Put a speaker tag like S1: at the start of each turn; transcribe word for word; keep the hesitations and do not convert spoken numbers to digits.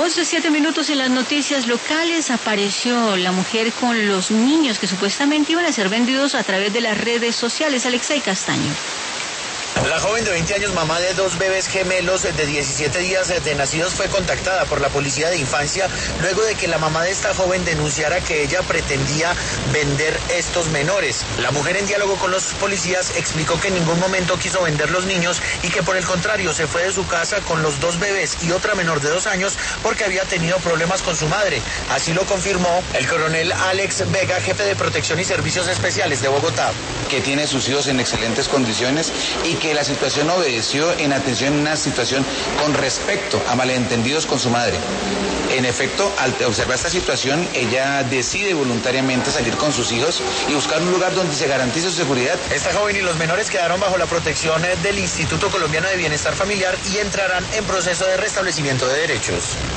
S1: once, siete minutos en las noticias locales. Apareció la mujer con los niños que supuestamente iban a ser vendidos a través de las redes sociales. Alexei Castaño.
S2: La joven de veinte años, mamá de dos bebés gemelos de diecisiete días de nacidos, fue contactada por la policía de infancia luego de que la mamá de esta joven denunciara que ella pretendía vender estos menores. La mujer, en diálogo con los policías, explicó que en ningún momento quiso vender los niños y que por el contrario se fue de su casa con los dos bebés y otra menor de dos años porque había tenido problemas con su madre. Así lo confirmó el coronel Alex Vega, jefe de Protección y Servicios Especiales de Bogotá.
S3: Que tiene sus hijos en excelentes condiciones y que la situación obedeció en atención a una situación con respecto a malentendidos con su madre. En efecto, al observar esta situación, ella decide voluntariamente salir con sus hijos y buscar un lugar donde se garantice su seguridad.
S2: Esta joven y los menores quedaron bajo la protección del Instituto Colombiano de Bienestar Familiar y entrarán en proceso de restablecimiento de derechos.